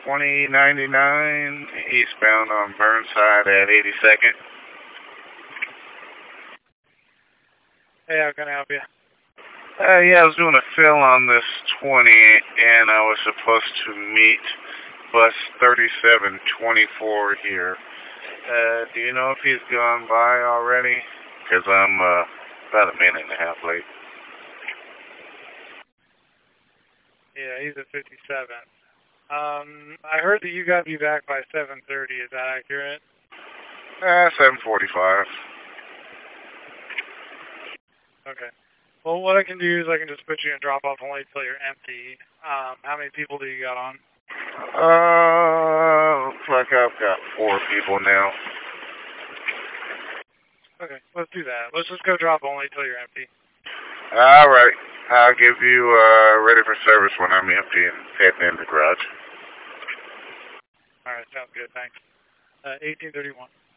2099, eastbound on Burnside at 82nd. Hey, how can I help you? Yeah, I was doing a fill on this 20, and I was supposed to meet bus 3724 here. Do you know if he's gone by already? Because I'm about a minute and a half late. Yeah, he's at 57. I heard that you got to be back by 7:30. Is that accurate? 7:45. Okay. Well, what I can do is I can just put you in drop-off only till you're empty. How many people do you got on? Looks like I've got 4 people now. Okay, let's do that. Let's just go drop only till you're empty. All right. I'll give you ready for service when I'm empty and heading in the garage. All right, sounds good. Thanks. 1831.